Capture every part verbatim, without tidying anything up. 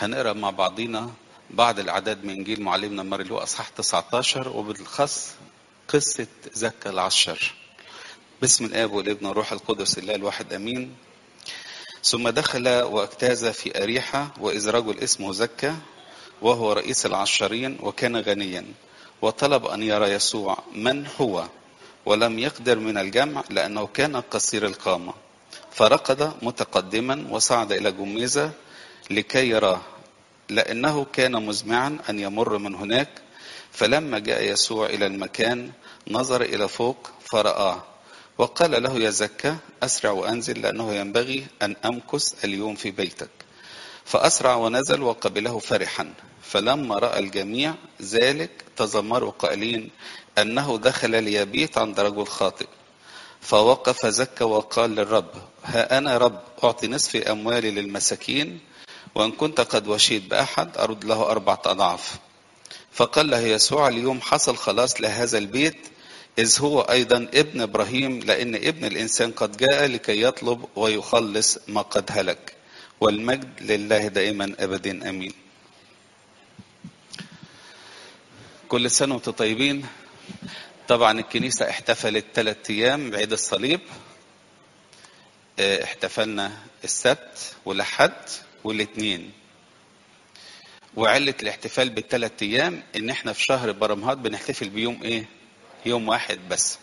هنقرأ مع بعضينا بعض الأعداد من إنجيل معلمنا ماري لوقا أصحاح تسعة عشر، وبالخص قصة زكا العشر. باسم الآب والابن والروح القدس الله الواحد أمين. ثم دخل واجتاز في أريحة، وإذ رجل اسمه زكا وهو رئيس العشرين وكان غنيا، وطلب أن يرى يسوع من هو، ولم يقدر من الجمع لأنه كان قصير القامة، فركض متقدما وصعد إلى جميزة لكي يراه، لأنه كان مزمعا أن يمر من هناك. فلما جاء يسوع إلى المكان نظر إلى فوق فرآه، وقال له: يا زكا، أسرع وأنزل، لأنه ينبغي أن أمكث اليوم في بيتك. فأسرع ونزل وقبله فرحا. فلما رأى الجميع ذلك تذمروا قائلين أنه دخل ليبيت عند رجل خاطئ. فوقف زكا وقال للرب: ها أنا رب أعطي نصف أموالي للمساكين، وإن كنت قد وشيت بأحد أرد له أربعة أضعاف. فقال له يسوع: اليوم حصل خلاص لهذا البيت، إذ هو أيضا ابن إبراهيم، لأن ابن الإنسان قد جاء لكي يطلب ويخلص ما قد هلك. والمجد لله دائما أبدا آمين. كل سنة وانتم طيبين. طبعا الكنيسة احتفلت ثلاث أيام بعيد الصليب. احتفلنا السبت والأحد والاثنين. وعلة الاحتفال بالثلاث أيام إن احنا في شهر برمهات بنحتفل بيوم إيه؟ يوم واحد بس.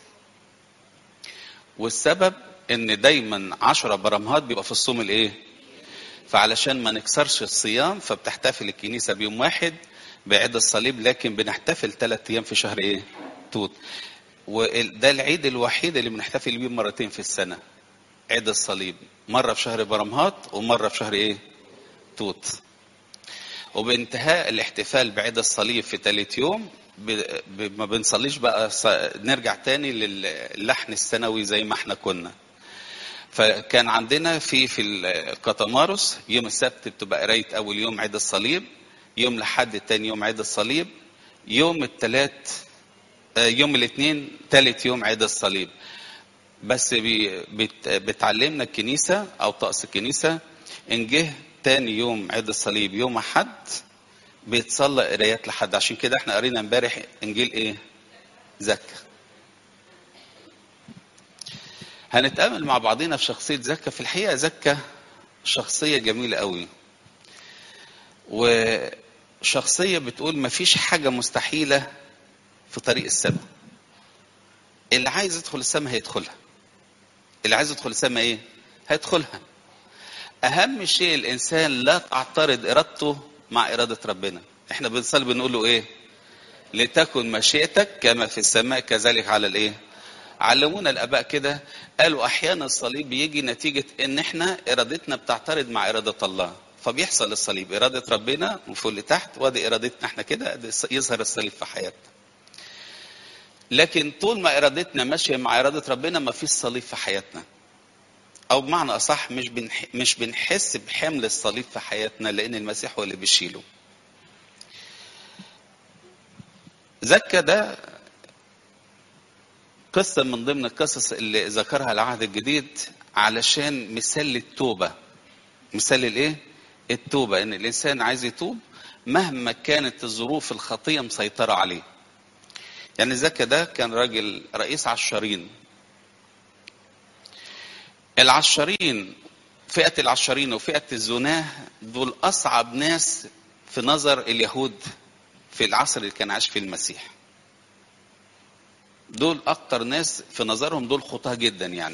والسبب إن دايما عشرة برمهات بيبقى في الصوم الإيه؟ فعلشان ما نكسرش الصيام فبتحتفل الكنيسة بيوم واحد بعيد الصليب، لكن بنحتفل ثلاث أيام في شهر إيه؟ توت. وده العيد الوحيد اللي بنحتفل بيه مرتين في السنة، عيد الصليب، مرة في شهر برمهات ومرة في شهر إيه؟ توت. وبانتهاء الاحتفال بعيد الصليب في ثالث يوم ب... ب... ما بنصليش بقى ص... نرجع تاني للحن السنوي زي ما احنا كنا. فكان عندنا في في الكتمارس يوم السبت بتبقى قرايه اول يوم عيد الصليب، يوم الاحد تاني يوم عيد الصليب، يوم الثلاث يوم الاثنين ثالث يوم عيد الصليب. بس بي... بت... بتعلمنا الكنيسه او طقس الكنيسه ان جه تاني يوم عيد الصليب يوم احد بيتصلى قرايات لحد. عشان كده احنا قرينا امبارح انجيل ايه؟ زكا. هنتأمل مع بعضنا في شخصية زكا. في الحقيقة زكا شخصية جميلة قوي، وشخصية بتقول مفيش حاجة مستحيلة في طريق السماء. اللي عايز يدخل السماء هيدخلها. اللي عايز يدخل السماء ايه؟ هيدخلها. اهم شيء الانسان لا تعترض ارادته مع ارادة ربنا. احنا بنصلي بنقول له ايه؟ لتكن مشيئتك كما في السماء كذلك على الايه؟ علمونا الاباء كده، قالوا احيانا الصليب بيجي نتيجة ان احنا ارادتنا بتعترض مع ارادة الله، فبيحصل الصليب. ارادة ربنا من فوق لتحت، وادي ارادتنا احنا كده، يظهر الصليب في حياتنا. لكن طول ما ارادتنا ماشية مع ارادة ربنا ما فيش صليب في حياتنا، او بمعنى اصح مش بنح... مش بنحس بحمل الصليب في حياتنا، لان المسيح هو اللي بيشيله. زكا ده قصة من ضمن القصص اللي ذكرها العهد الجديد علشان مثال للتوبة. مثال الايه؟ التوبة. ان الانسان عايز يتوب مهما كانت الظروف الخطية مسيطرة عليه. يعني زكا ده كان راجل رئيس عشرين. العشرين، فئة العشرين وفئة الزناه دول أصعب ناس في نظر اليهود في العصر اللي كان عايش فيه المسيح. دول أكتر ناس في نظرهم، دول خطاه جدا يعني.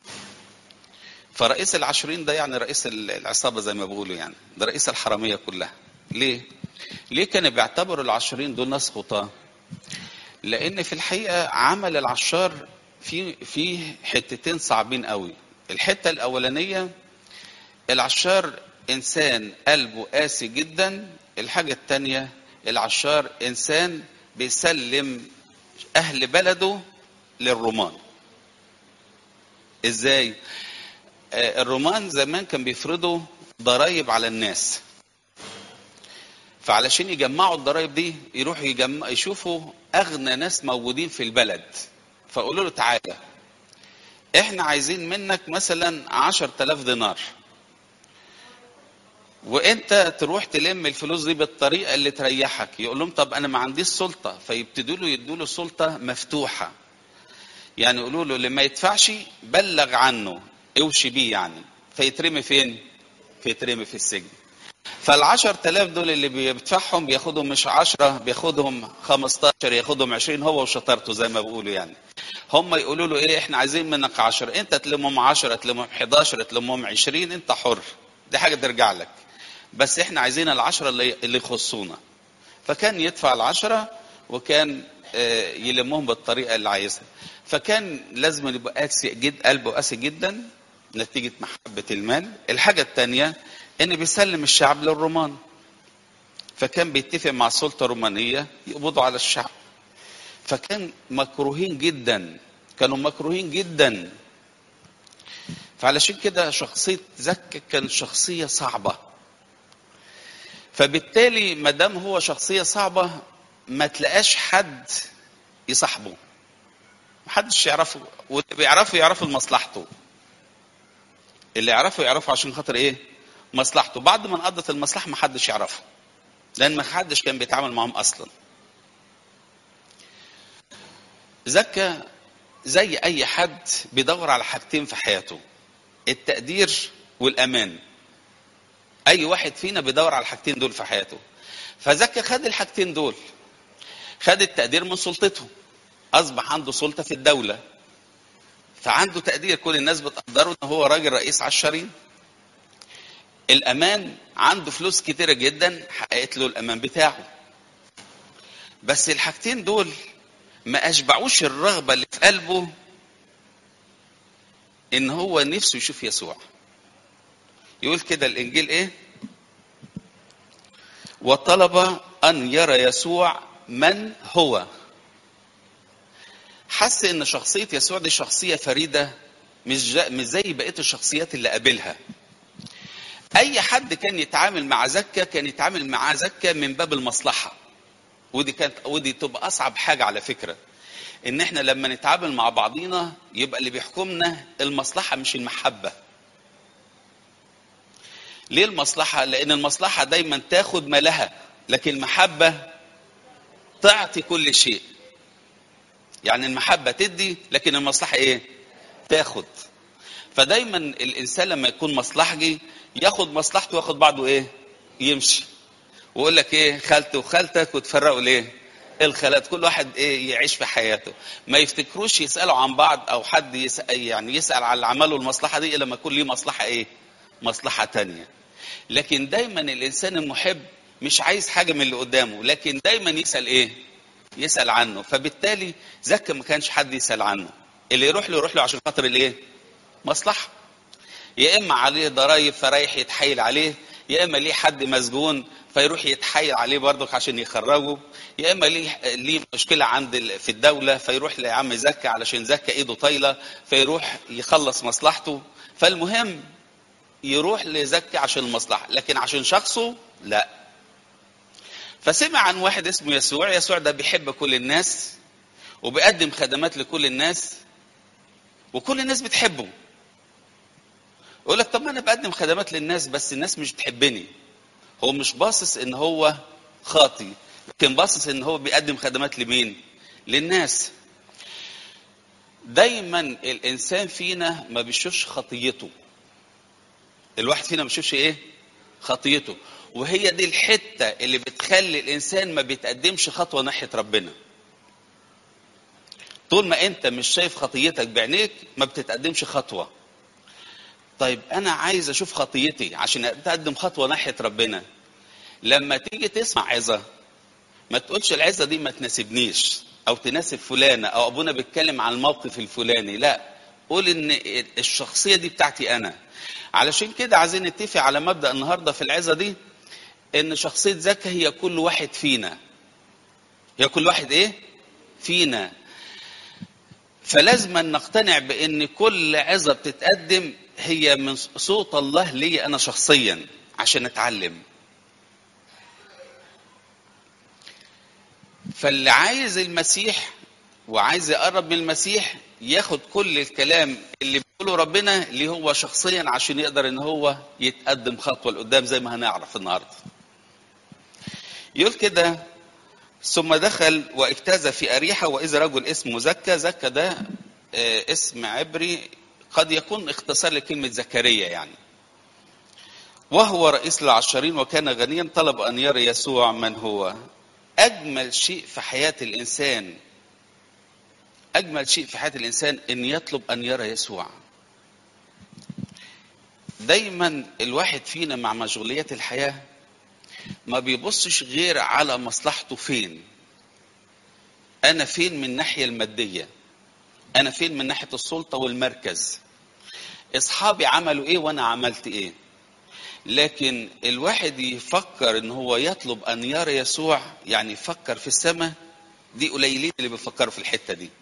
فرئيس العشرين ده يعني رئيس العصابة زي ما بيقولوا، يعني ده رئيس الحرامية كلها. ليه؟ ليه كانوا بيعتبروا العشرين دول ناس خطاه؟ لأن في الحقيقة عمل العشار في في حتتين صعبين قوي. الحتة الأولانية، العشار إنسان قلبه قاسي جدا. الحاجة التانية، العشار إنسان بيسلم أهل بلده للرومان. إزاي؟ آه الرومان زمان كان بيفرضوا ضرائب على الناس، فعلشان يجمعوا الضرائب دي يروحوا يجمع يشوفوا أغنى ناس موجودين في البلد، فقولوا له تعالى احنا عايزين منك مثلا عشر تلاف دينار، وانت تروح تلم الفلوس دي بالطريقه اللي تريحك. يقول لهم طب انا ما عنديش سلطه، فيبتدوا له يدوا له سلطه مفتوحه. يعني يقولوا له اللي ما يدفعش بلغ عنه، اوشي بيه يعني، فيترمي فين؟ فيترمي في السجن. فالعشر تلاف دول اللي بيدفعهم بياخدهم مش عشرة، بياخدهم خمستاشر، ياخدهم عشرين، هو وشطارته زي ما بيقولوا يعني. هم يقولوا له ايه، احنا عايزين منك عشرة، انت تلمهم عشرة، تلمهم حداشر، تلمهم عشرين، انت حر، دي حاجة ترجع لك، بس احنا عايزين العشرة اللي اللي يخصونا. فكان يدفع العشرة، وكان يلمهم بالطريقة اللي عايزها. فكان لازم يبقى قاسي جد، قلبه قاسي جدا نتيجة محبة المال. الحاجة الثانية ان بيسلم الشعب للرومان، فكان بيتفق مع السلطة الرومانية يقبضوا على الشعب. فكان مكروهين جدا، كانوا مكروهين جدا. فعلشان كده شخصية زكا كانت شخصية صعبة. فبالتالي ما دام هو شخصية صعبة ما تلاقاش حد يصاحبه، محدش يعرفه، واللي بيعرفه يعرفوا لمصلحته. اللي يعرفه يعرفه عشان خاطر ايه؟ مصلحته. بعد ما انقضت المصلحة محدش يعرفه، لان محدش كان بيتعامل معهم اصلا. زكا زي اي حد بيدور على حاجتين في حياته، التقدير والامان. اي واحد فينا بيدور على الحاجتين دول في حياته. فزكا خد الحاجتين دول، خد التقدير من سلطته، اصبح عنده سلطة في الدولة، فعنده تقدير، كل الناس بتقدره ان هو راجل رئيس عشرين. الامان، عنده فلوس كتيرة جدا حققت له الامان بتاعه. بس الحاجتين دول ما اشبعوش الرغبة اللي في قلبه ان هو نفسه يشوف يسوع. يقول كده الانجيل ايه؟ وطلب ان يرى يسوع من هو. حس ان شخصية يسوع دي شخصية فريدة، مش مش زي بقية الشخصيات اللي قابلها. اي حد كان يتعامل مع زكا كان يتعامل مع زكا من باب المصلحة. ودي كانت ودي تبقى اصعب حاجة على فكرة، ان احنا لما نتعامل مع بعضينا يبقى اللي بيحكمنا المصلحة مش المحبة. ليه المصلحة؟ لان المصلحة دايما تاخد ما لها، لكن المحبة تعطي كل شيء. يعني المحبة تدي، لكن المصلحة ايه؟ تاخد. فدايما الانسان لما يكون مصلحجي ياخد مصلحته وياخد بعضه ايه؟ يمشي. ويقول لك ايه، خالتي وخالتك، وتفرقوا ليه؟ الخالات، كل واحد ايه يعيش في حياته. ما يفتكروش يسالوا عن بعض، او حد يسال يعني يسال على اللي عمله المصلحه دي الا لما يكون ليه مصلحه ايه؟ مصلحه تانية. لكن دايما الانسان المحب مش عايز حاجه من اللي قدامه، لكن دايما يسال ايه؟ يسال عنه. فبالتالي زكا ما كانش حد يسال عنه، اللي يروح له يروح له عشان خاطر الايه؟ مصلحه. يا اما عليه ضرايب فرايح يتحايل عليه، يا اما ليه حد مسجون فيروح يتحايل عليه برضك عشان يخرجه، يا اما ليه ليه مشكله عند في الدوله فيروح لعم زكا علشان زكا ايده طايله فيروح يخلص مصلحته. فالمهم يروح لزكا عشان المصلحه، لكن عشان شخصه لا. فسمع عن واحد اسمه يسوع. يسوع ده بيحب كل الناس وبيقدم خدمات لكل الناس، وكل الناس بتحبه. يقول لك طب ما انا بقدم خدمات للناس بس الناس مش بتحبني. هو مش باصص ان هو خاطي، لكن باصص ان هو بيقدم خدمات لمين؟ للناس. دايما الانسان فينا ما بيشوفش خطيته. الواحد فينا ما بيشوفش ايه؟ خطيته. وهي دي الحته اللي بتخلي الانسان ما بيتقدمش خطوه ناحيه ربنا. طول ما انت مش شايف خطيتك بعينيك ما بتتقدمش خطوه. طيب انا عايز اشوف خطيتي عشان اتقدم خطوه ناحيه ربنا. لما تيجي تسمع عظه ما تقولش العظه دي ما تناسبنيش او تناسب فلانه او ابونا بيتكلم عن الموقف الفلاني، لا، قول ان الشخصيه دي بتاعتي انا. علشان كده عايزين نتفق على مبدا النهارده في العظه دي، ان شخصيه زكا هي كل واحد فينا. هي كل واحد ايه؟ فينا. فلازم نقتنع بان كل عظه بتتقدم هي من صوت الله لي انا شخصيا عشان اتعلم. فاللي عايز المسيح وعايز يقرب من المسيح ياخد كل الكلام اللي له ربنا ليه هو شخصيا عشان يقدر ان هو يتقدم خطوه لقدام زي ما هنعرف النهارده. يقول كده: ثم دخل واجتاز في أريحة وإذا رجل اسمه زكا. زكا ده آه، اسم عبري قد يكون اختصار لكلمة زكريا يعني. وهو رئيس العشرين وكان غنيا، طلب أن يرى يسوع من هو. أجمل شيء في حياة الإنسان، أجمل شيء في حياة الإنسان أن يطلب أن يرى يسوع. دايما الواحد فينا مع مشغوليات الحياة ما بيبصش غير على مصلحته فين. أنا فين من الناحية المادية، أنا فين من ناحية السلطة والمركز، أصحابي عملوا إيه وأنا عملت إيه. لكن الواحد يفكر إن هو يطلب أن يرى يسوع، يعني يفكر في السماء، دي قليلين اللي بيفكروا في الحتة دي،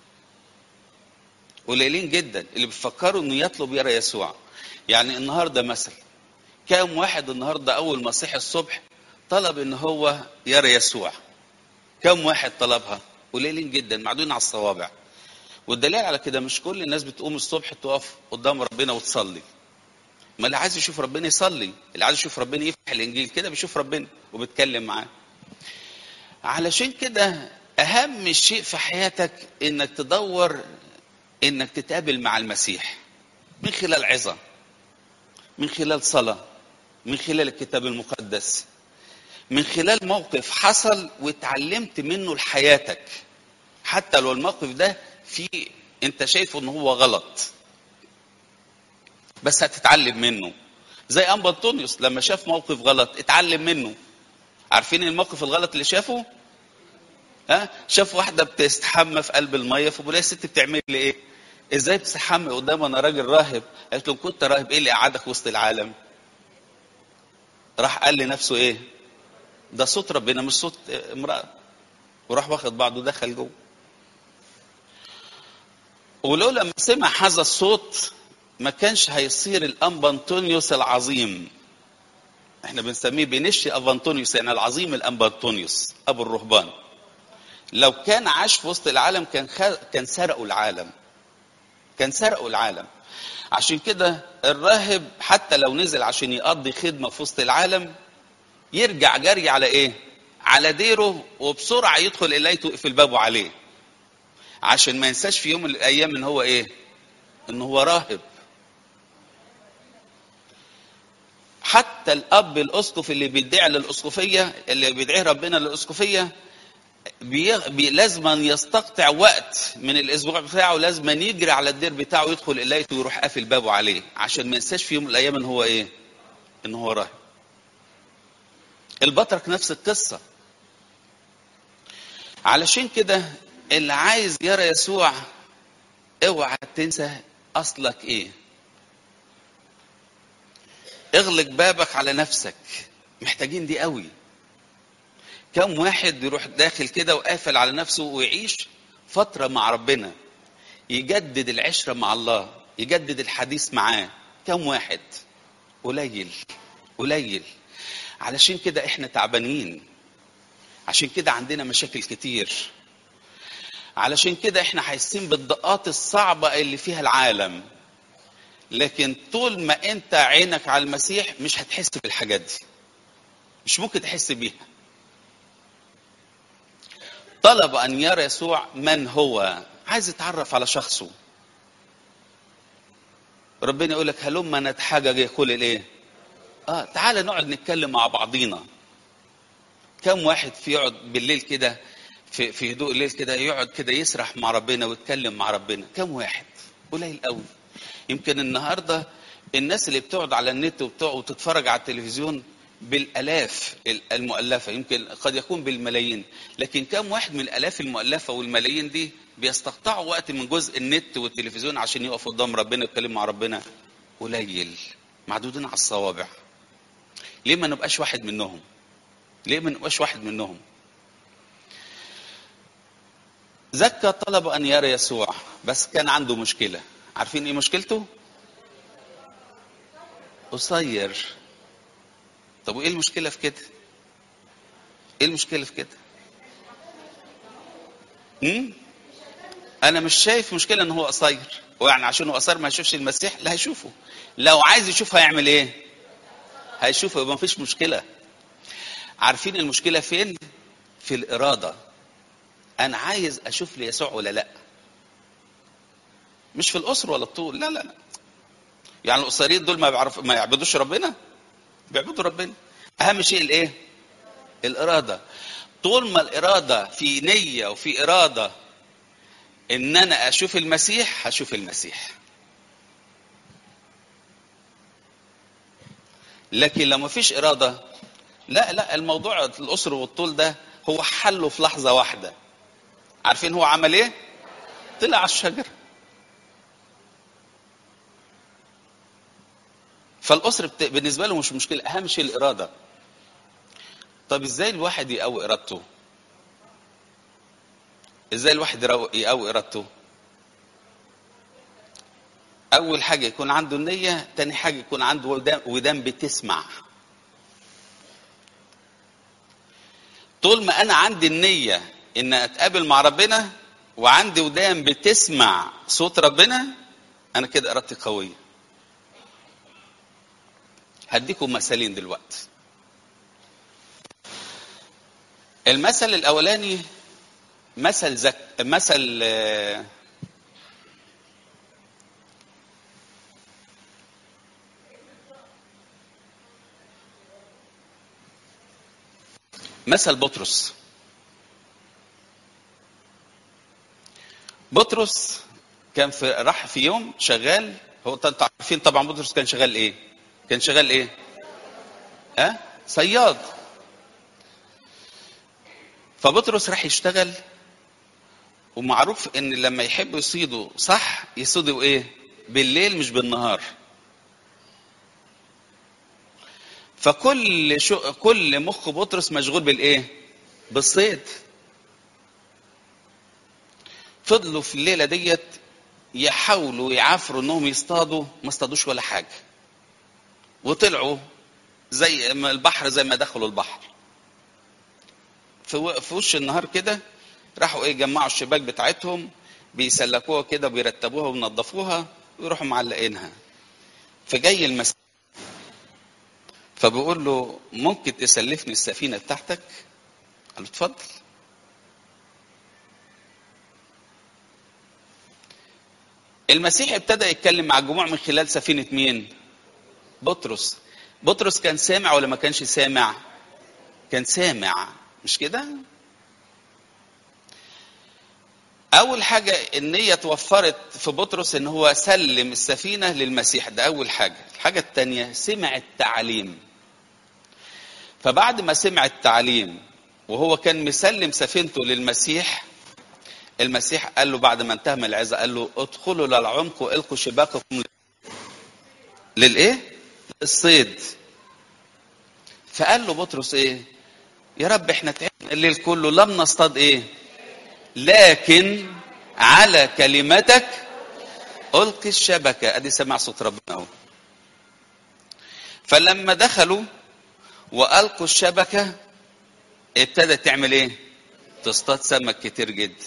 قليلين جدا اللي بيفكروا إنه يطلب يرى يسوع. يعني النهارده مثلا كام واحد النهارده أول ما صحي الصبح طلب إن هو يرى يسوع؟ كم واحد طلبها؟ قليلين جدا، معدودين على الصوابع. والدليل على كده مش كل الناس بتقوم الصبح تقف قدام ربنا وتصلي. ما اللي عايز يشوف ربنا يصلي، اللي عايز يشوف ربنا يفتح الانجيل كده بيشوف ربنا وبيتكلم معاه. علشان كده اهم شيء في حياتك انك تدور انك تتقابل مع المسيح من خلال عظة، من خلال صلاة، من خلال الكتاب المقدس، من خلال موقف حصل واتعلمت منه لحياتك، حتى لو الموقف ده فيه انت شايفه ان هو غلط بس هتتعلم منه. زي أنبا أنطونيوس لما شاف موقف غلط اتعلم منه. عارفين الموقف الغلط اللي شافه؟ ها؟ شاف واحدة بتستحمى في قلب المية، فبقول لها: يا ست بتعمل لي ايه؟ ازاي بتستحمى قدام انا راجل راهب؟ قالت له: كنت راهب ايه اللي قعدك وسط العالم؟ راح قال لنفسه ايه؟ ده صوت ربنا مش صوت امرأة. وراح واخد بعضه دخل جوه. ولولا ما سمع هذا الصوت ما كانش هيصير الأنبا أنطونيوس العظيم. احنا بنسميه بنشي أبا أنطونيوس، يعني العظيم الأنبا أنطونيوس أبو الرهبان. لو كان عاش في وسط العالم كان خ... كان سرقوا العالم، كان سرقوا العالم. عشان كده الراهب حتى لو نزل عشان يقضي خدمة في وسط العالم يرجع جري على ايه؟ على ديره، وبسرعة يدخل إليه يقفل بابه عليه، عشان ما ينساش في يوم من الأيام ان هو ايه؟ ان هو راهب. حتى الاب الاسقف اللي بيدعي للاسقفيه، اللي بيدعيه ربنا للاسقفيه، بي... بي... لازم يستقطع وقت من الاسبوع بتاعه، لازم يجري على الدير بتاعه يدخل إليته ويروح قافل بابه عليه، عشان ما ينساش في يوم من الايام ان هو ايه؟ ان هو راهب. البطرك نفس القصه. علشان كده اللي عايز يرى يسوع اوعى تنسى اصلك ايه. اغلق بابك على نفسك، محتاجين دي قوي. كم واحد يروح داخل كده وقافل على نفسه ويعيش فترة مع ربنا، يجدد العشرة مع الله، يجدد الحديث معاه؟ كم واحد؟ قليل قليل. علشان كده احنا تعبانين، عشان كده عندنا مشاكل كتير، علشان كده احنا حاسين بالضغط الصعبة اللي فيها العالم. لكن طول ما انت عينك على المسيح مش هتحس بالحاجات دي، مش ممكن تحس بيها. طلب أن يرى يسوع من هو، عايز يتعرف على شخصه. ربنا يقول لك: هلما نتحاجج. يقول الايه؟ اه تعالى نقعد نتكلم مع بعضينا. كم واحد في يقعد بالليل كده في في هدوء الليل كده يقعد كده يسرح مع ربنا ويتكلم مع ربنا؟ كم واحد؟ قليل قوي. يمكن النهارده الناس اللي بتقعد على النت وتتفرج على التلفزيون بالالاف المؤلفه، يمكن قد يكون بالملايين، لكن كم واحد من الالاف المؤلفه والملايين دي بيستقطعوا وقت من جزء النت والتلفزيون عشان يقفوا قدام ربنا ويتكلموا مع ربنا؟ قليل، معدودين على الصوابع. ليه ما نبقاش واحد منهم؟ ليه ما نبقاش واحد منهم؟ زكا طلب ان يرى يسوع، بس كان عنده مشكله. عارفين ايه مشكلته؟ قصير. طب وايه المشكله في كده؟ ايه المشكله في كده؟ امم انا مش شايف مشكله ان هو قصير. ويعني عشان هو اصر ما يشوفش المسيح، لا هيشوفه. لو عايز يشوف هيعمل ايه؟ هيشوفه، يبقى مفيش مشكله. عارفين المشكله فين؟ في الاراده. انا عايز اشوف لي يسوع ولا لا، مش في القصر ولا الطول. لا لا لا. يعني القصيرين دول ما بيعرف ما يعبدوش ربنا؟ بيعبدوا ربنا. اهم شيء الايه؟ الاراده. طول ما الاراده في نيه وفي اراده ان انا اشوف المسيح، هشوف المسيح. لكن لو ما فيش اراده، لا لا، الموضوع القصر والطول ده هو حله في لحظه واحده. عارفين هو عمل ايه؟ طلع على الشجره. فالقصر بت... بالنسبه له مش مشكله، اهم شيء الاراده. طب ازاي الواحد يقوي ارادته؟ ازاي الواحد يقوي ارادته؟ اول حاجه يكون عنده النيه، تاني حاجه يكون عنده ودان, ودان بتسمع. طول ما انا عندي النيه ان اتقابل مع ربنا وعندي ودان بتسمع صوت ربنا، انا كده ارادتي قويه. هديكم مثالين دلوقتي. المثل الاولاني مثل زك مثل مثل بطرس. بطرس كان في راح في يوم شغال. هو انتوا عارفين طبعا بطرس كان شغال ايه؟ كان شغال ايه؟ ها؟ أه؟ صياد. فبطرس راح يشتغل، ومعروف ان لما يحبوا يصيدوا صح يصيدوا ايه؟ بالليل مش بالنهار. فكل شو كل مخ بطرس مشغول بالايه؟ بالصيد. فضلوا في الليله ديت يحاولوا يعافروا انهم يصطادوا، ما اصطادوش ولا حاجه. وطلعوا زي البحر، زي ما دخلوا البحر. في وش النهار كده راحوا ايه؟ جمعوا الشباك بتاعتهم، بيسلكوها كده، بيرتبوها وينظفوها ويروحوا معلقينها. فجاي المسيح فبيقول له ممكن تسلفني السفينه بتاعتك؟ قال له اتفضل. المسيح ابتدى يتكلم مع الجموع من خلال سفينه مين؟ بطرس. بطرس كان سامع ولا ما كانش سامع؟ كان سامع، مش كده؟ اول حاجه النيه توفرت في بطرس ان هو سلم السفينه للمسيح، ده اول حاجه. الحاجه الثانيه سمع التعليم. فبعد ما سمع التعليم وهو كان مسلم سفينته للمسيح، المسيح قال له بعد ما انتهى من العظه، قال له ادخلوا للعمق والقوا شباككم للايه؟ الصيد. فقال له بطرس ايه؟ يا رب احنا تعبنا الليل كله لم نصطاد ايه؟ لكن على كلمتك القي الشبكه. ادي سمع صوت ربنا اهو. فلما دخلوا والقوا الشبكه ابتدت تعمل ايه؟ تصطاد سمك كتير جدا.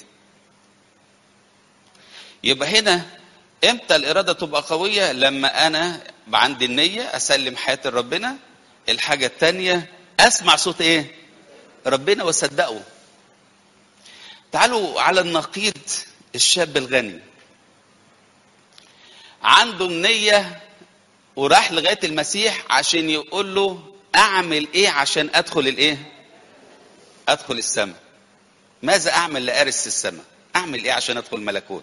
يبقى هنا امتى الاراده تبقى قويه؟ لما انا عندي النيه اسلم حياتي لربنا. الحاجه الثانيه اسمع صوت ايه؟ ربنا واصدقه. تعالوا على النقيض. الشاب الغني عنده النيه وراح لغايه المسيح عشان يقول له اعمل ايه عشان ادخل الايه؟ ادخل السماء. ماذا اعمل لارث السماء؟ اعمل ايه عشان ادخل ملكوت؟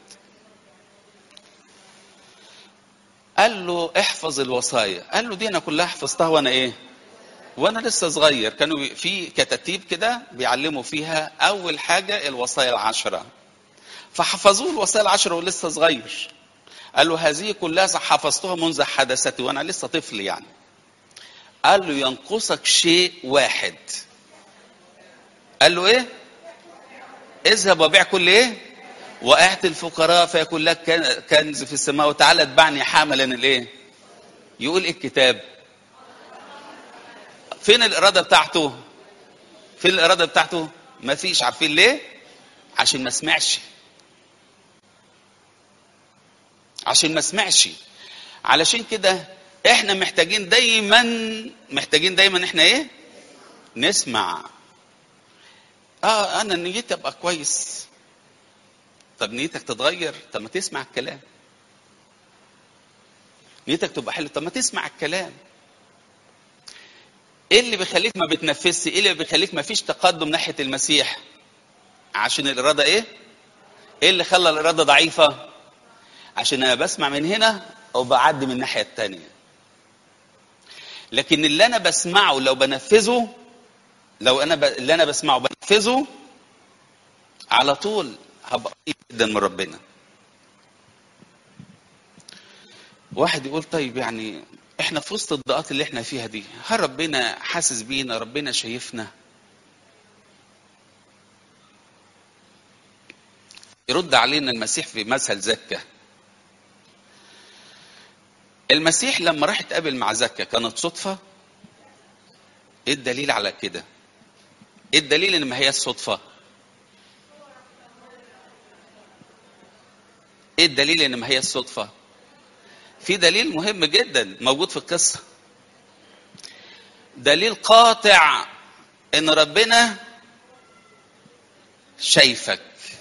قال له احفظ الوصايا. قال له دي انا كلها حفظتها وانا ايه؟ وانا لسه صغير. كانوا في كتاتيب كده بيعلموا فيها اول حاجه الوصايا العشره. فحفظوه الوصايا العشره ولسه صغير. قال له هذه كلها حفظتها منذ حدثتي وانا لسه طفل يعني. قال له ينقصك شيء واحد. قال له ايه؟ اذهب وبيع كل ايه؟ واعط الفقراء فيكون لك كنز في السماء وتعالى اتبعني حاملا الايه؟ يقول ايه الكتاب؟ فين الاراده بتاعته؟ فين الاراده بتاعته؟ ما فيش. عارفين ليه؟ عشان ما سمعش. عشان ما سمعش. علشان كده احنا محتاجين دايما محتاجين دايما احنا ايه؟ نسمع. اه انا نيتي ابقى كويس. طب نيتك تتغير؟ طب ما تسمع الكلام. نيتك تبقى حلوه، طب ما تسمع الكلام. ايه اللي بيخليك ما بتنفذش؟ ايه اللي بيخليك ما فيش تقدم ناحيه المسيح؟ عشان الاراده ايه؟ ايه اللي خلى الاراده ضعيفه؟ عشان انا بسمع من هنا او بعدي من الناحيه الثانيه. لكن اللي انا بسمعه لو بنفذه، لو انا ب... اللي انا بسمعه بنفذه على طول هبقى قريب جدا من ربنا. واحد يقول طيب يعني احنا في وسط الضيقات اللي احنا فيها دي، هل ربنا حاسس بينا؟ ربنا شايفنا؟ يرد علينا المسيح في مثل زكا. المسيح لما راح يتقابل مع زكا كانت صدفة؟ ايه الدليل على كده؟ ايه الدليل ان ما هي الصدفة؟ ايه الدليل ان ما هي الصدفة؟ في دليل مهم جدا موجود في القصة، دليل قاطع ان ربنا شايفك.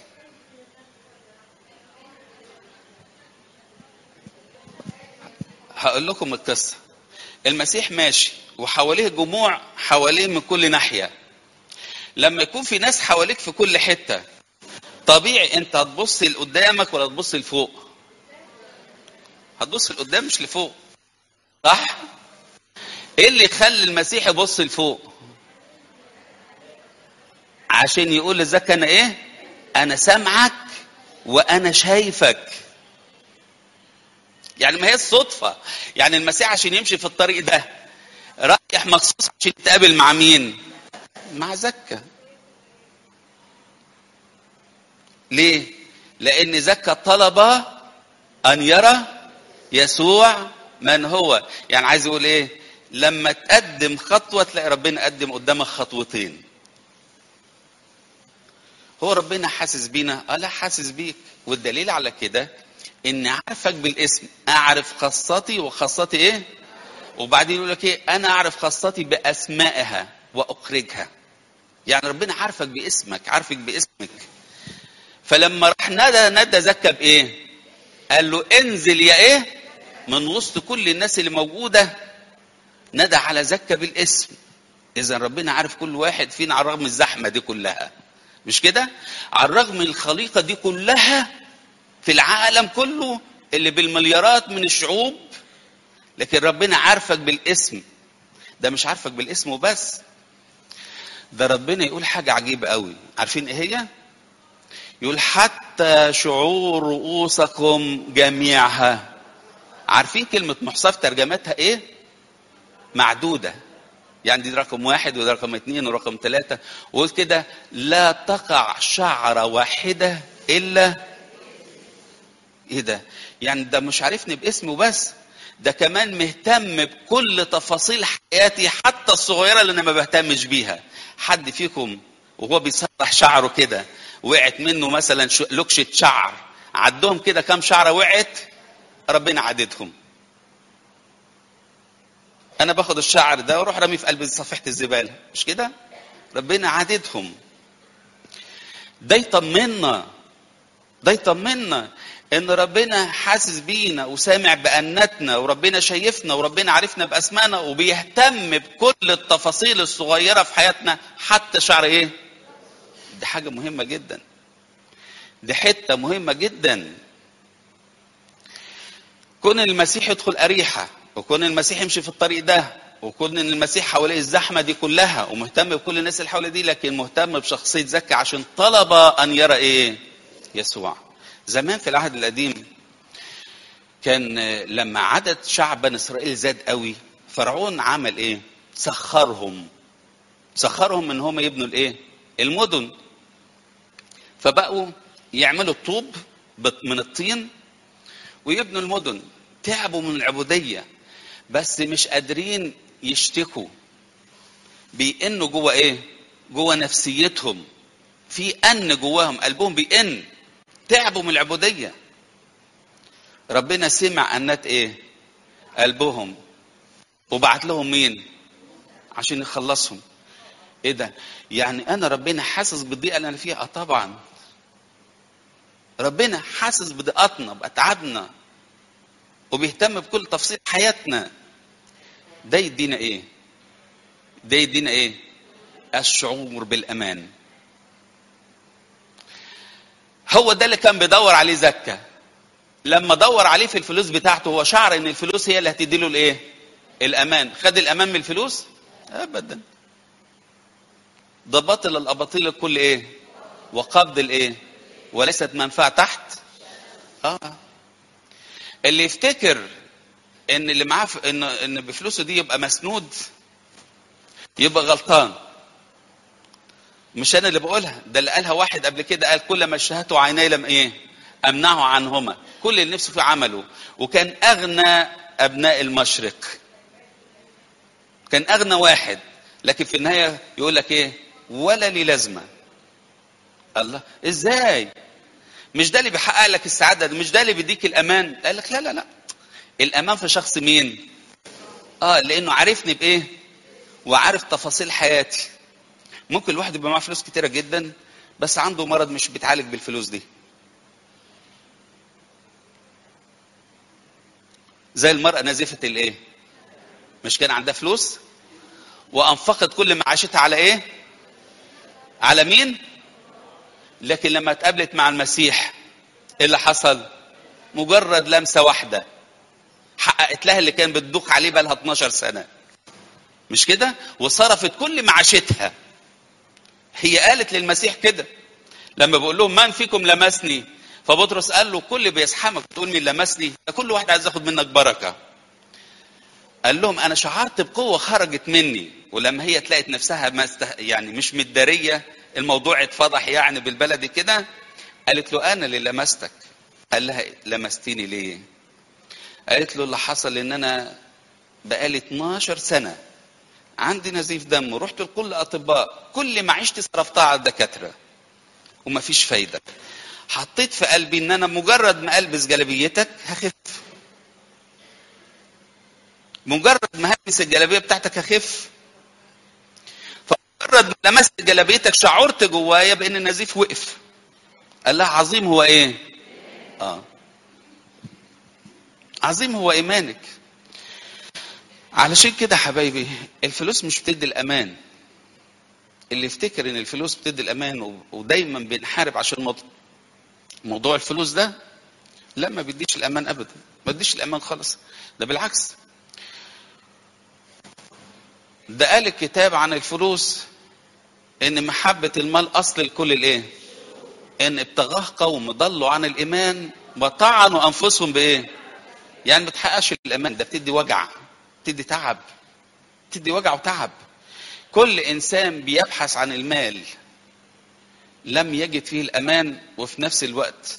هقول لكم القصة. المسيح ماشي وحواليه جموع حواليه من كل ناحية. لما يكون في ناس حواليك في كل حتة، طبيعي انت هتبص لقدامك ولا تبص لفوق؟ هتبص لقدام مش لفوق، صح؟ ايه اللي يخلي المسيح يبص لفوق؟ عشان يقول لزكا انا ايه؟ انا سامعك وانا شايفك. يعني ما هي الصدفة. يعني المسيح عشان يمشي في الطريق ده رايح مخصوص عشان يتقابل مع مين؟ مع زكا. ليه؟ لان زكا طلب ان يرى يسوع من هو. يعني عايز يقول ايه؟ لما تقدم خطوة تلاقي ربنا قدم قدامك خطوتين. هو ربنا حاسس بينا؟ اه لا حاسس بيك. والدليل على كده اني عارفك بالاسم، اعرف خاصتي وخاصتي ايه. وبعدين يقول لك ايه؟ انا اعرف خاصتي باسمائها واخرجها. يعني ربنا عارفك باسمك، عارفك باسمك. فلما راح ندى ندى زكا بايه؟ قال له انزل يا ايه من وسط كل الناس اللي موجوده. ندى على زكا بالاسم. اذا ربنا عارف كل واحد فينا على الرغم من الزحمه دي كلها، مش كده؟ على الرغم من الخليقه دي كلها في العالم كله اللي بالمليارات من الشعوب، لكن ربنا عارفك بالاسم. ده مش عارفك بالاسم وبس، ده ربنا يقول حاجه عجيبه قوي. عارفين ايه هي؟ يقول حتى شعور رؤوسكم جميعها. عارفين كلمه محصاه ترجمتها ايه؟ معدوده. يعني دي رقم واحد وده رقم اثنين ورقم ثلاثة. وقول كده لا تقع شعرة واحدة إلا إيه ده؟ يعني ده مش عارفني باسمه بس، ده كمان مهتم بكل تفاصيل حياتي حتى الصغيرة اللي أنا ما بهتمش بيها. حد فيكم وهو بيسرح شعره كده وقعت منه مثلا لكشة شعر، عدهم كده كام شعرة وقعت؟ ربنا عددهم. انا باخد الشعر ده واروح رميه في قلب صفيحه الزباله، مش كده؟ ربنا عاددهم. ده يطمنا، ده يطمنا ان ربنا حاسس بينا وسامع بأنتنا، وربنا شايفنا، وربنا عارفنا باسمائنا، وبيهتم بكل التفاصيل الصغيره في حياتنا حتى شعر ايه. دي حاجه مهمه جدا، دي حته مهمه جدا. كون المسيح يدخل أريحة، وكون المسيح يمشي في الطريق ده، وكون ان المسيح حواليه الزحمه دي كلها ومهتم بكل الناس اللي حواليه دي، لكن مهتم بشخصيه زكا عشان طلب ان يرى ايه؟ يسوع. زمان في العهد القديم كان لما عدد شعب بني اسرائيل زاد قوي، فرعون عمل ايه؟ سخرهم. سخرهم ان هم يبنوا الايه؟ المدن. فبقوا يعملوا الطوب من الطين ويبنوا المدن. تعبوا من العبوديه بس مش قادرين يشتكوا، بيئنوا جوه ايه؟ جوه نفسيتهم، في ان جواهم، قلبهم بيئن. تعبوا من العبوديه. ربنا سمع أنات إيه؟ قلبهم، وبعت لهم مين؟ عشان يخلصهم. إيه ده؟ يعني أنا ربنا حاسس بالضيقة اللي أنا فيها؟ آه طبعا. ربنا حاسس بضيقتنا بأتعابنا وبيهتم بكل تفصيل حياتنا. ده يدينا إيه؟ ده يدينا إيه؟ الشعور بالأمان. هو ده اللي كان بيدور عليه زكا. لما دور عليه في الفلوس بتاعته، هو شعر ان الفلوس هي اللي هتديله الايه؟ الامان. خد الامان من الفلوس؟ ابدا. ده باطل الاباطيل الكل ايه؟ وقبض الايه؟ وليست منفعه تحت. اه اللي يفتكر ان اللي معاه ف... ان ان بفلوسه دي يبقى مسنود يبقى غلطان. مش انا اللي بقولها، ده اللي قالها واحد قبل كده، قال كل ما اشتهته عيني لم ايه؟ امنعه عنهما. كل اللي نفسه في عمله. وكان اغنى ابناء المشرق، كان اغنى واحد، لكن في النهايه يقول لك ايه؟ ولا لي لازمه. الله، ازاي؟ مش ده اللي بيحقق لك السعاده؟ مش ده اللي بيديك الامان؟ قال لك لا لا لا، الامان في شخص مين؟ اه لانه عارفني بايه؟ وعارف تفاصيل حياتي. ممكن الواحد يبقى معاه فلوس كتيره جدا بس عنده مرض مش بيتعالج بالفلوس دي. زي المرأة نزيفة الايه؟ مش كان عندها فلوس وانفقت كل معاشتها على ايه؟ على مين؟ لكن لما اتقابلت مع المسيح ايه اللي حصل؟ مجرد لمسة واحدة حققت لها اللي كان بتدوق عليه بقى لها اتناشر سنة. مش كده؟ وصرفت كل معاشتها. هي قالت للمسيح كده لما بقول لهم من فيكم لمسني؟ فبطرس قال له كل بيزحمك تقول مين لمسني؟ ده كل واحد عايز ياخد منك بركة. قال لهم انا شعرت بقوة خرجت مني. ولما هي تلاقت نفسها ما استه... يعني مش متدارية، الموضوع اتفضح يعني بالبلدي كده، قالت له انا اللي لمستك. قال لها لمستيني ليه؟ قالت له اللي حصل ان انا بقالي اتناشر سنة عندي نزيف دم ورحت لكل اطباء، كل معيشتي صرفتها على الدكاترة ومفيش فايدة. حطيت في قلبي ان انا مجرد ما البس جلابيتك هخف، مجرد ما هلبس الجلابيه بتاعتك هخف. فمجرد ما لمست جلابيتك شعرت جوايا بان النزيف وقف. قال لها عظيم هو ايه؟ اه عظيم هو ايمانك. علشان كده حبايبي الفلوس مش بتدي الامان. اللي يفتكر ان الفلوس بتدي الامان ودايما بنحارب عشان موضوع الفلوس ده، لا ما بيديش الامان ابدا، ما بيديش الامان خالص. ده بالعكس، ده قال الكتاب عن الفلوس ان محبة المال اصل الكل الايه؟ ان ابتغاه قوم ضلوا عن الايمان وطعنوا انفسهم بايه؟ يعني ما بتحققش الامان. ده بتدي وجع، بتدي تعب، بتدي وجع وتعب. كل انسان بيبحث عن المال لم يجد فيه الامان، وفي نفس الوقت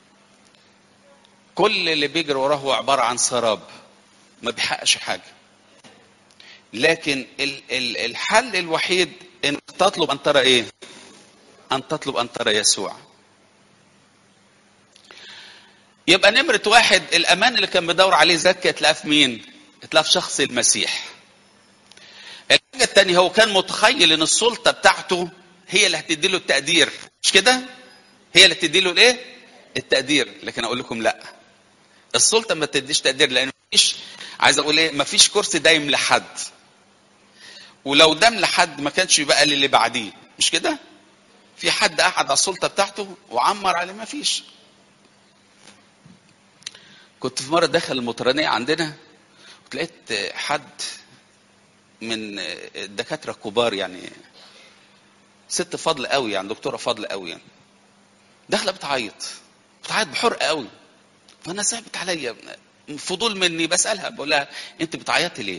كل اللي بيجري وراه هو عبارة عن سراب ما بيحققش حاجة. لكن الحل الوحيد ان تطلب ان ترى ايه؟ ان تطلب ان ترى يسوع. يبقى نمرة واحد الامان اللي كان بيدور عليه زكا تلاقيه في مين؟ تلاقيه في شخص المسيح. الحاجة الثانية هو كان متخيل ان السلطة بتاعته هي اللي هتدي له التقدير، مش كده؟ هي اللي تدي له الايه؟ التقدير. لكن اقول لكم لا، السلطة ما تديش تقدير، لان مفيش، عايز اقول ايه، مفيش كرسي دايم لحد. ولو دام لحد ما كانش يبقى للي بعديه، مش كده؟ في حد قعد على السلطة بتاعته وعمر عليه؟ ما فيش. كنت في مرة داخل المطرانية عندنا وتلاقيت حد من الدكاترة الكبار، يعني ست فضل قوي، يعني دكتورة فضل قوي، يعني داخلة بتعيط بتعيط بحرقة قوي. فأنا صعبت عليا، فضول مني بسألها، بقول لها أنت بتعيطي ليه؟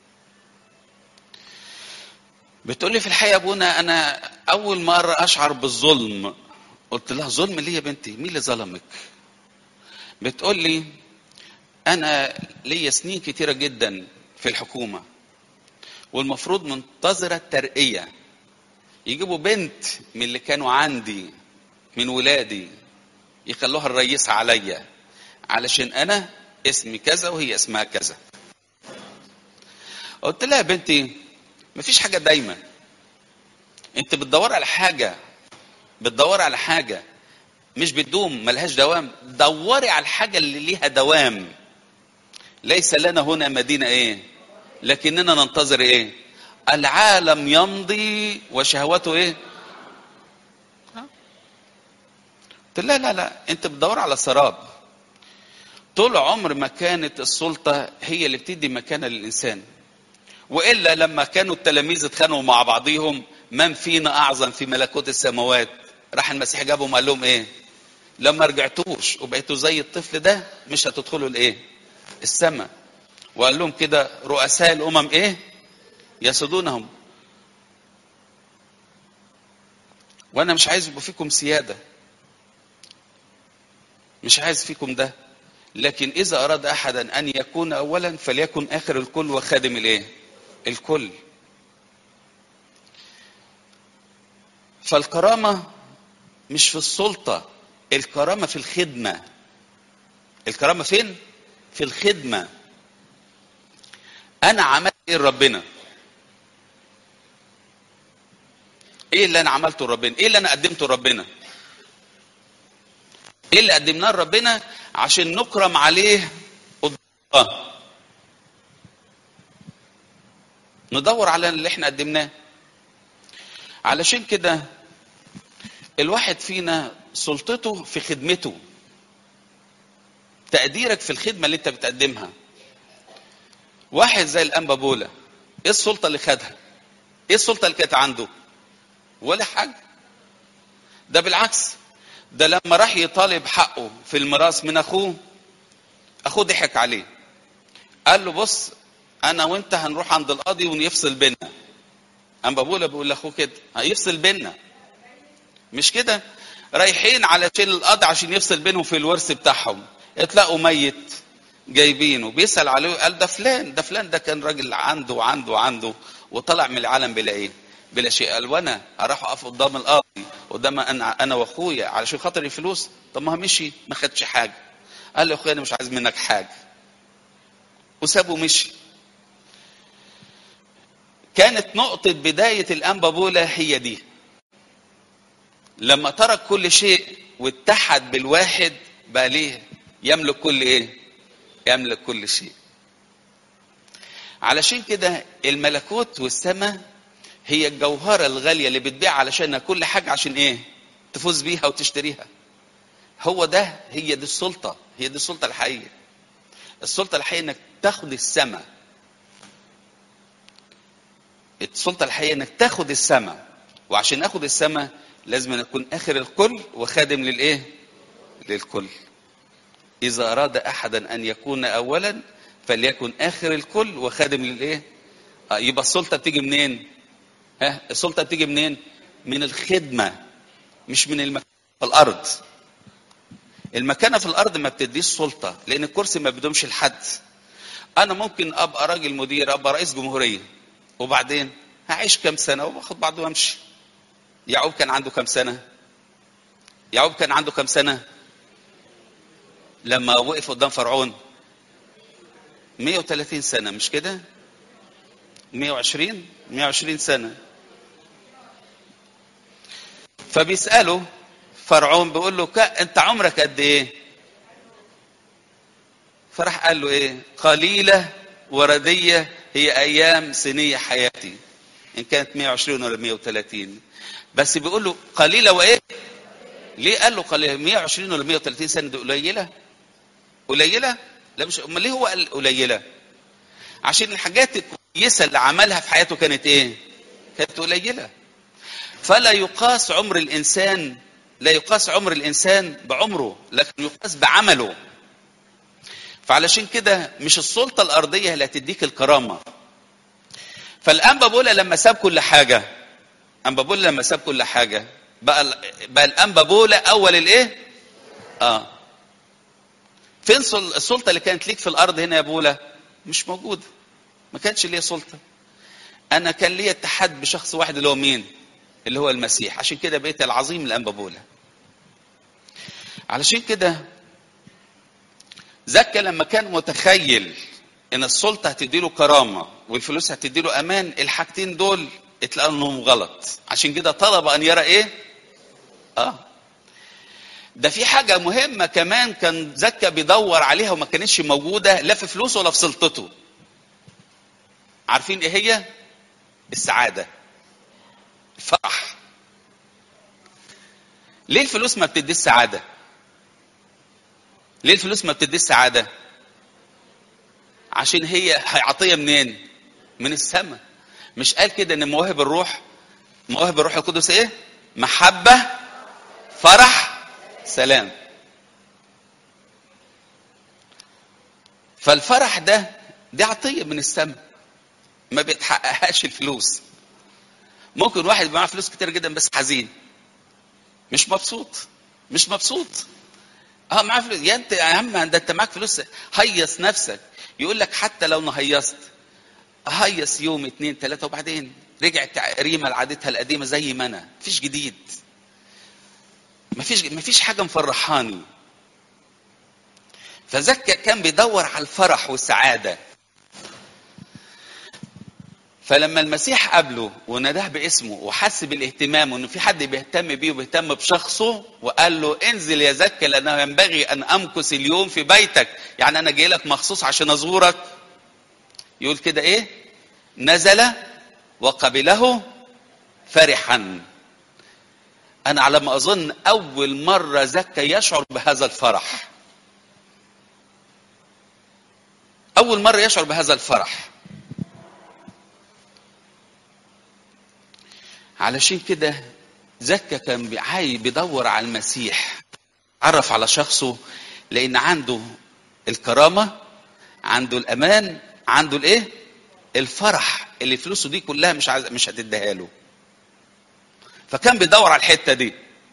بتقول لي في الحقيقة يا ابونا أنا أول مرة أشعر بالظلم. قلت لها ظلم ليه يا بنتي؟ مين اللي ظلمك؟ بتقول لي أنا ليا سنين كتيرة جدا في الحكومة والمفروض منتظرة ترقية، يجيبوا بنت من اللي كانوا عندي من ولادي يخلوها الرئيسة عليا علشان انا اسمي كذا وهي اسمها كذا. قلت لها يا بنتي مفيش حاجه دايما، انت بتدور على حاجه بتدور على حاجه مش بتدوم، ملهاش دوام. دوري على الحاجه اللي ليها دوام. ليس لنا هنا مدينه ايه، لكننا ننتظر ايه؟ العالم يمضي وشهوته ايه. قلت لا لا لا، انت بتدور على سراب. طول عمر ما كانت السلطه هي اللي بتدي مكانه للانسان، والا لما كانوا التلاميذ اتخانقوا مع بعضيهم من فينا اعظم في ملكوت السماوات، راح المسيح جابهم قال لهم ايه؟ لما رجعتوش وبقيتوا زي الطفل ده مش هتدخلوا الايه؟ السماء. وقال لهم كده رؤساء الامم ايه؟ يسودونهم. وانا مش عايز يبقى فيكم سياده، مش عايز فيكم ده، لكن اذا اراد احدا ان يكون اولا فليكن اخر الكل وخادم الايه؟ الكل. فالكرامه مش في السلطه، الكرامه في الخدمه. الكرامه فين؟ في الخدمه. انا عملت ايه لربنا؟ ايه اللي انا عملته لربنا؟ ايه اللي انا قدمته لربنا؟ ايه اللي قدمناه لربنا عشان نكرم عليه قدام الله؟ ندور على اللي احنا قدمناه. علشان كده الواحد فينا سلطته في خدمته، تقديرك في الخدمة اللي انت بتقدمها. واحد زي الانبا بولا، ايه السلطة اللي خدها؟ ايه السلطة اللي كانت عنده؟ ولا حاجة. ده بالعكس، ده لما راح يطالب حقه في الميراث من اخوه، اخوه ضحك عليه، قال له بص انا وانت هنروح عند القاضي ونفصل بينا. انبا بولا بيقول لاخوه كده هيفصل بينا، مش كده؟ رايحين علشان القاضي عشان يفصل بينهم في الورث بتاعهم، اتلاقوا ميت جايبينه، بيسأل عليه قال ده فلان ده فلان ده كان راجل عنده وعنده وعنده وطلع من العالم بلا ايه؟ بلا شيء. قال وانا هروح اقف قدام القاضي قدام انا انا واخويا علشان خاطر الفلوس؟ طب ما مشي ما خدش حاجه. قال له يا اخويا انا مش عايز منك حاجه، وسابه مشي. كانت نقطه بدايه الانبا بولا هي دي، لما ترك كل شيء واتحد بالواحد بقى ليه يملك كل ايه؟ يملك كل شيء. علشان كده الملكوت والسماء هي الجوهرة الغالية اللي بتبيع علشانها كل حاجة، عشان ايه؟ تفوز بيها وتشتريها. هو ده، هي دي السلطة، هي دي السلطة الحقيقية. السلطة الحقيقية انك تاخد السماء. السلطة الحقيقية انك تاخد السماء، وعشان اخد السماء لازم أن اكون اخر الكل وخادم للايه؟ للكل. اذا اراد احدا ان يكون اولا فليكن اخر الكل وخادم للايه؟ آه يبقى السلطة بتيجي منين؟ ها السلطة بتيجي منين؟ من الخدمة، مش من المكانة في الأرض. المكانة في الأرض ما بتديش سلطة، لأن الكرسي ما بدومش لحد. أنا ممكن أبقى راجل مدير، أبقى رئيس جمهورية، وبعدين هعيش كام سنة وباخد بعض وأمشي. يعقوب كان عنده كام سنة؟ يعقوب كان عنده كام سنة؟ لما وقف قدام فرعون مئة وثلاثين سنة، مش كده؟ مئة وعشرين مئة وعشرين سنة. فبيسأله فرعون بيقول له انت عمرك قد ايه؟ فراح قال له ايه؟ قليلة وردية هي ايام سنية حياتي، ان كانت مئة وعشرين ولا مئة وثلاثين. بس بيقول له قليلة وايه؟ ليه قال له قليلة؟ مئة وعشرين ولا مئة وثلاثين سنة دي قليلة؟ قليلة؟ لا مش، امال ليه هو قال قليلة؟ عشان الحاجات الكويسة اللي عملها في حياته كانت ايه؟ كانت قليلة. فلا يقاس عمر الإنسان، لا يقاس عمر الإنسان بعمره، لكن يقاس بعمله. فعلشان كده مش السلطة الأرضية اللي هتديك الكرامة. فالأنبا بولا لما ساب كل حاجة، أنبا بولا لما ساب كل حاجة بقى بقى الأنبا بولا أول الإيه؟ آه فين السلطة اللي كانت ليك في الأرض هنا يا بولا؟ مش موجودة، ما كانش ليا سلطة. أنا كان ليا اتحاد بشخص واحد اللي هو مين؟ اللي هو المسيح. عشان كده بقيت العظيم الأنبا بولا. علشان كده زكا لما كان متخيل ان السلطه هتديله كرامه والفلوس هتديله امان، الحاجتين دول اتلقوا انهم غلط، عشان كده طلب ان يرى ايه؟ اه ده في حاجه مهمه كمان كان زكا بيدور عليها وما كانتش موجوده لا في فلوسه ولا في سلطته. عارفين ايه هي؟ السعاده، الفرح. ليه الفلوس ما بتدي السعاده؟ ليه الفلوس ما بتدي السعاده؟ عشان هي عطيه منين؟ من السماء. مش قال كده ان مواهب الروح، مواهب الروح القدس ايه؟ محبه، فرح، سلام. فالفرح ده دي عطيه من السماء ما بيتحققهاش الفلوس. ممكن واحد معاه فلوس كتير جدا بس حزين، مش مبسوط، مش مبسوط. اه معاه فلوس، يا انت يا عم ده انت معاك فلوس، هيص نفسك. يقول لك حتى لو نهيصت هيص يوم اتنين تلاته وبعدين رجعت ريمه لعادتها القديمه زي ما انا، مفيش جديد، مفيش مفيش حاجه مفرحاني. فزكا كان بيدور على الفرح والسعاده. فلما المسيح قابله وناداه باسمه وحس بالاهتمام وانه في حد بيهتم بيه وبيهتم بشخصه، وقال له انزل يا زكا لانه ينبغي ان امكث اليوم في بيتك، يعني انا جاي لك مخصوص عشان ازورك. يقول كده ايه؟ نزل وقبله فرحا. انا على ما اظن اول مره زكا يشعر بهذا الفرح، اول مره يشعر بهذا الفرح. علشان كده زكا كان عايز بيدور على المسيح، عرف على شخصه، لان عنده الكرامه، عنده الامان، عنده الايه؟ الفرح اللي فلوسه دي كلها مش عايز مش هتديها له. فكان بيدور على الحته دي.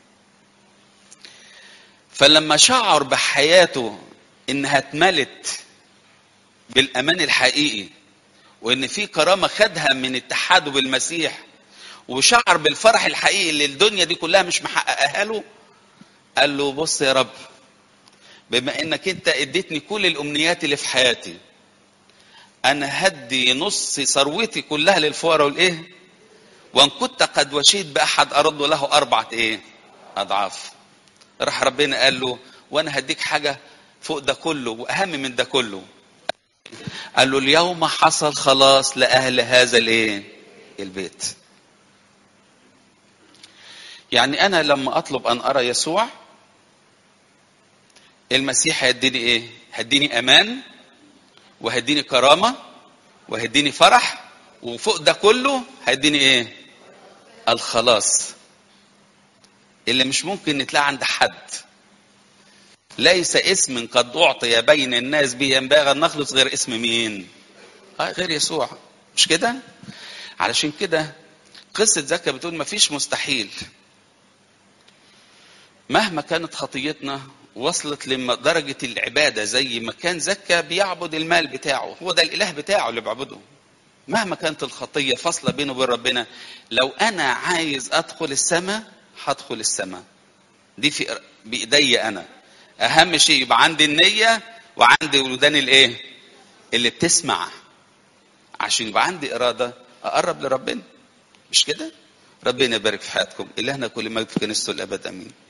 فلما شعر بحياته انها اتملت بالامان الحقيقي، وان في كرامه خدها من اتحاده بالمسيح، وشعر بالفرح الحقيقي اللي الدنيا دي كلها مش محققها له، قال له بص يا رب، بما انك انت اديتني كل الامنيات اللي في حياتي، انا هدي نص ثروتي كلها للفقراء والايه، وان كنت قد وشيت باحد ارد له اربعه ايه؟ اضعاف. راح ربنا قال له وانا هديك حاجه فوق ده كله واهم من ده كله. قال له اليوم حصل خلاص لاهل هذا الايه؟ البيت. يعني انا لما اطلب ان ارى يسوع، المسيح هيديني ايه؟ هيديني امان، وهيديني كرامه، وهيديني فرح، وفوق ده كله هيديني ايه؟ الخلاص اللي مش ممكن نتلاقي عند حد. ليس اسم قد اعطي بين الناس به ينبغي ان نخلص غير اسم مين؟ آه غير يسوع. مش كده؟ علشان كده قصه زكا بتقول مفيش مستحيل. مهما كانت خطيتنا وصلت لدرجة العبادة، زي ما كان زكا بيعبد المال بتاعه، هو ده الإله بتاعه اللي بيعبده. مهما كانت الخطية فاصلة بينه وبين ربنا، لو أنا عايز أدخل السماء هدخل السماء. دي في بإيدي أنا. أهم شيء يبقى عندي النية وعندي ودان الإيه؟ اللي بتسمع، عشان يبقى عندي إرادة أقرب لربنا. مش كده؟ ربنا يبارك في حياتكم. إلهنا كل مجد في كنيسته الأبد. أمين.